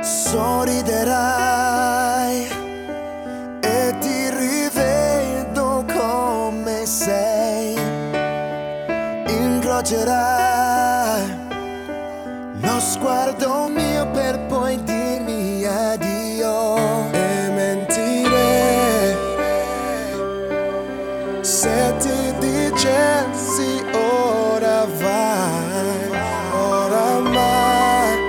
Sorriderai e ti rivedo come sei. Incrocerai lo sguardo mio per poi dirmi addio e mentire se ti dicessi ora vai, oramai,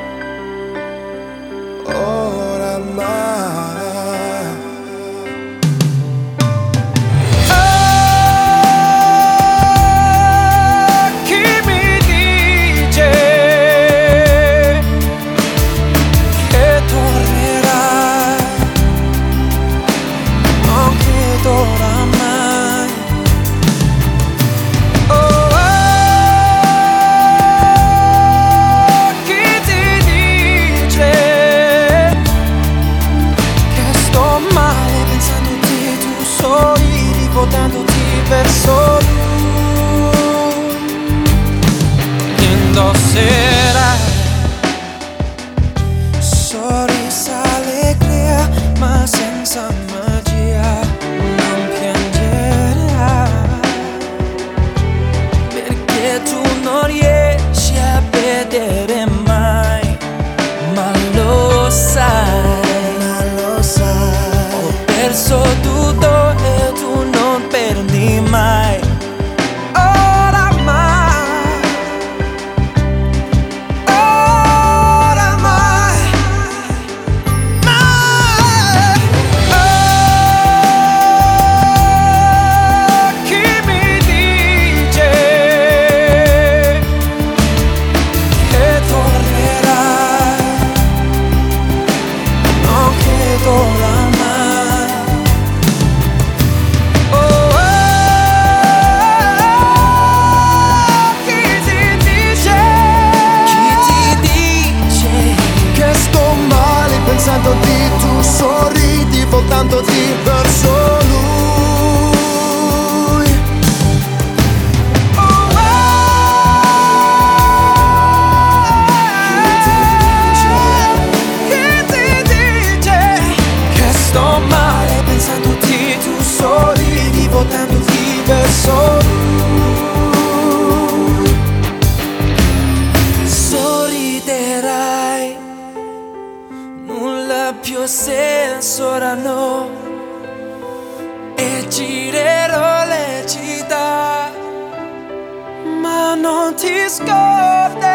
oramai. Votandoti verso lui, indosserai sorrisa allegria ma senza magia, non piangerai perché tu non riesci a vedere mai, ma lo sai, ho perso tutto e tu non perdi mai, oramai, oramai, mai. Oh, chi mi dice che tornerai, non credo oramai. Pensandoti tu sorridi voltandoti verso lui. Chi ti dice che sto male? Pensandoti tu sorridi voltandoti verso lui. Sorriderai, nulla più ha senso ora no, e girerò le città, ma non ti scorderai